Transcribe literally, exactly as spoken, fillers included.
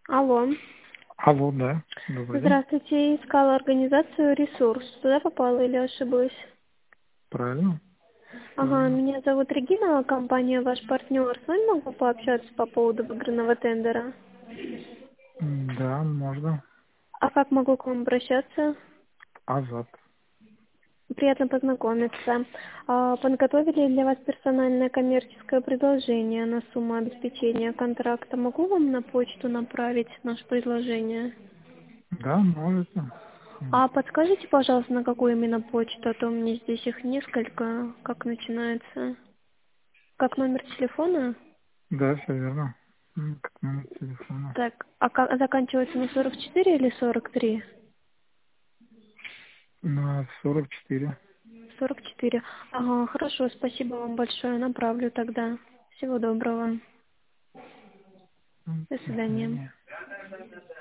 Алло. Алло, да. Добрый день. Здравствуйте. Искала организацию «Ресурс». Туда попала или ошиблась? Правильно? Ага, Правильно. меня зовут Регина, компания «Ваш партнер». С вами могу пообщаться по поводу выигранного тендера? М, Да, можно. А как могу к вам обращаться? Азат. Приятно познакомиться. А, подготовили для вас персональное коммерческое предложение на сумму обеспечения контракта. Могу вам на почту направить наше предложение? Да, можете. М, А подскажите, пожалуйста, на какую именно почту, а то у меня здесь их несколько. Как начинается? Как номер телефона? Да, все верно. М, Как номер телефона. Так, а как, заканчивается на сорок четыре или сорок три? На сорок четыре. сорок четыре. Ага, хорошо, спасибо вам большое. Направлю тогда. Всего доброго. М, До До свидания. свидания.